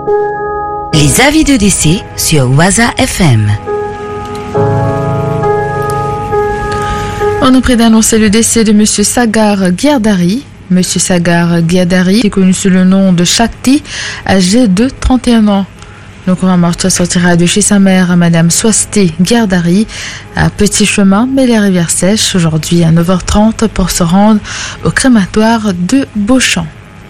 Les avis de décès sur Waza FM. On nous prie d'annoncer le décès de Monsieur Sagar Giardari. Monsieur Sagar Giardari est connu sous le nom de Shakti, âgé de 31 ans. Le courant mortuaire sortira de chez sa mère, Madame Swasti Giardari, à Petit Chemin, Belle-Rivière Sèche, aujourd'hui à 9h30 pour se rendre au crématoire de Beauchamp.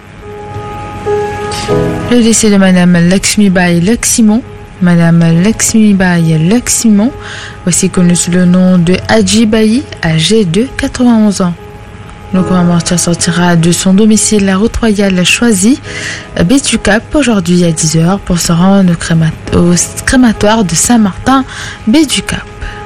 Le décès de Madame Lakshmibai Laksimon. Madame Lakshmibai Laksimon, aussi connue sous le nom de Hajibai, âgée de 91 ans. Le courant mortuaire sortira de son domicile, la route royale choisie, baie du Cap, aujourd'hui à 10h pour se rendre au crématoire de Saint-Martin, baie du Cap.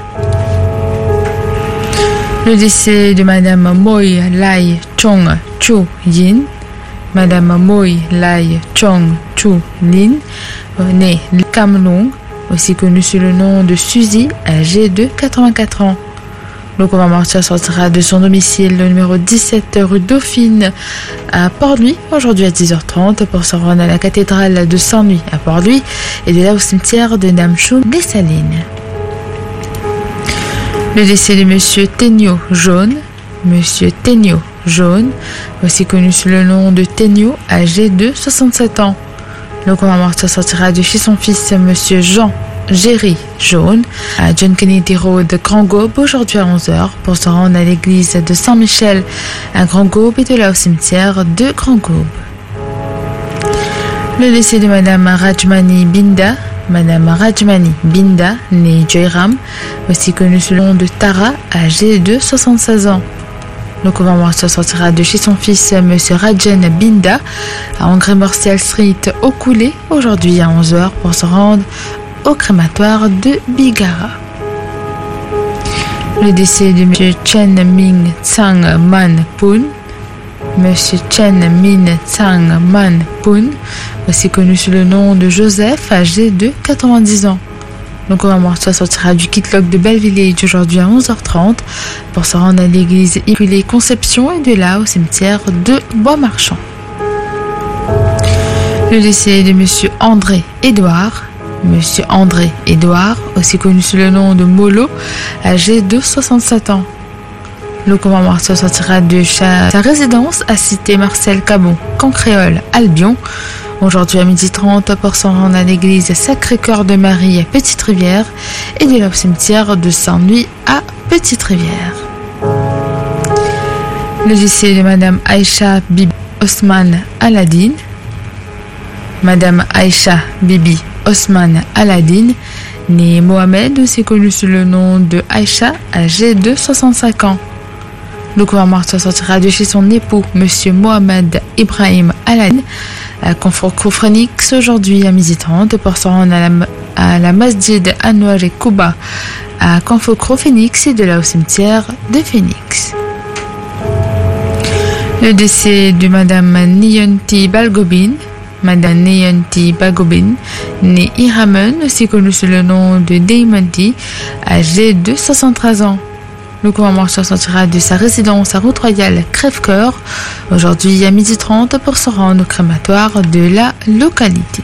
Le décès de Madame Moi Lai Chong Chu Yin. Madame Moi Lai Chong Chu Lin, née Kamlong, aussi connue sous le nom de Suzy, âgée de 84 ans. Le courant mortuaire sortira de son domicile, le numéro 17 rue Dauphine à Port-Louis, aujourd'hui à 10h30 pour se rendre à la cathédrale de Saint-Louis à Port-Louis et de là au cimetière de Namchou des Salines. Le décès de Monsieur Tenyo Jaune. Monsieur Tenyo Jaune, aussi connu sous le nom de Tenyo, âgé de 67 ans. Le courant mortuaire sortira de chez son fils, Monsieur Jean Géry Jaune, à John Kennedy Road, Grand Gaube, aujourd'hui à 11h pour se rendre à l'église de Saint-Michel à Grand Gaube et de là au cimetière de Grand Gaube. Le décès de Madame Rajmani Binda. Madame Rajmani Binda, née Joyram, aussi connue sous le nom de Tara, âgée de 76 ans. Le courant mortuaire sortira de chez son fils, Monsieur Rajan Binda, à André Morcial Street, au Coulé, aujourd'hui à 11h pour se rendre au crématoire de Bigara. Le décès de Monsieur Chen Ming Tsang Man Poon. Monsieur Chen Min Tsang Man Poon, aussi connu sous le nom de Joseph, âgé de 90 ans. Le courant mortuaire sortira du Kitlock de Bellevillage aujourd'hui à 11h30 pour se rendre à l'église Immaculée Conception et de là au cimetière de Bois-Marchand. Le décès de Monsieur André Édouard. Monsieur André Édouard, aussi connu sous le nom de Molo, âgé de 67 ans. Le courant mortuaire sortira de sa résidence à Cité Marcel Cabon, Cancréole, Albion, aujourd'hui à 12h30 pour se rendre à l'église Sacré-Cœur de Marie à Petite-Rivière et de là au cimetière de Saint-Louis à Petite-Rivière. Le décès de Madame Aïcha Bibi Osman Aladine. Madame Aïcha Bibi Osman Aladine, née Mohamed, aussi connue sous le nom de Aïcha, âgée de 65 ans. Le courant mortuaire sortira de chez son époux, Monsieur Mohamed Ibrahim Aladine, à Confrocro-Phoenix, aujourd'hui à 12h30 pour se rendre à la Masjid Anwar et Kuba à Confrocro-Phoenix et de là au cimetière de Phoenix. Le décès de Madame Niyanti Balgobin. Madame Niyanti Balgobin, née Iramen, aussi connue sous le nom de Deimanti, âgée de 73 ans. Le courant mortuaire sortira de sa résidence à route royale Crève-Cœur, aujourd'hui à 12h30 pour se rendre au crématoire de la localité.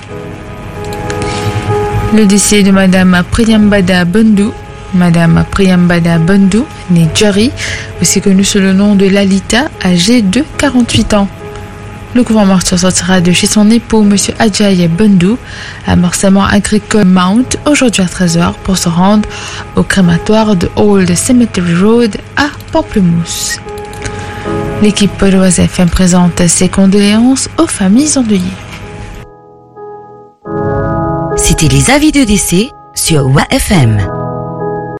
Le décès de Madame Priyambada Bundu. Madame Priyambada Bundu, née Jari, aussi connue sous le nom de Lalita, âgée de 48 ans. Le courant mortuaire sortira de chez son époux, Monsieur Ajay Bundu, à Morcellement Agricole Mount, aujourd'hui à 13h pour se rendre au crématoire de Old Cemetery Road à Pamplemousse. L'équipe de Waza FM présente ses condoléances aux familles endeuillées. C'était les avis de décès sur Waza FM.